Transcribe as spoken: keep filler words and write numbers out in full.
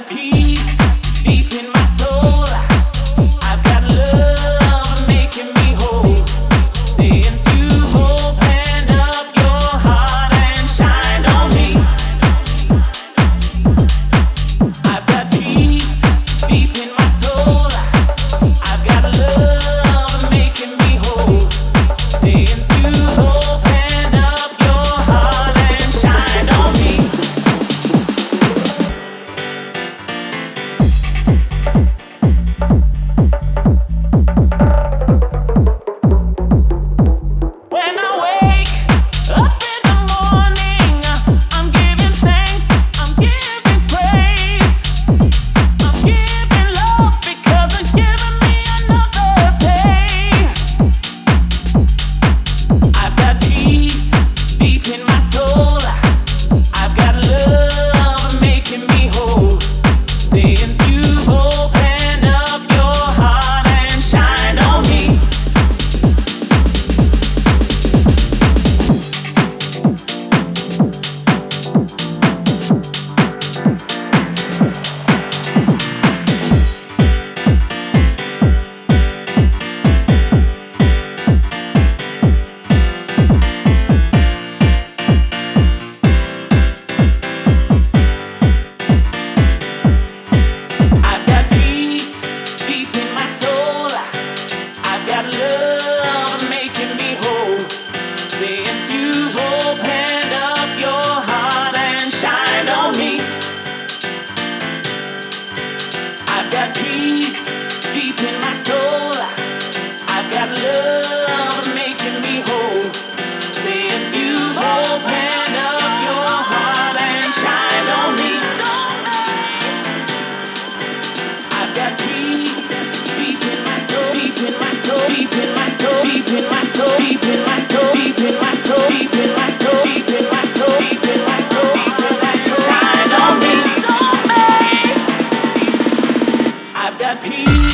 peace deep in my soul. I've got love making me whole. Since you've opened up your heart and shined on me, I've got peace deep in my soul. I've got love making me whole. Since you've opened up your heart and shined on me. When I wake up in the morning, I'm giving thanks, I'm giving praise, I'm giving love because it's given me another day. I've got peace deep in my soul. I've got love making me whole. Since you've opened up your heart and shined on me. I've got peace deep in my soul. I've got love making me whole. Since you've opened up your heart and shined on me. I've got peace deep in my soul. I've got love making me whole. Since you've opened up your heart and shined on me. I've got peace deep in my soul, deep in my soul, deep in my soul, deep in my soul, deep in my soul, deep in my soul, deep in my soul, deep in my soul, deep in my soul, deep in my soul. Shine on me. I've got peace.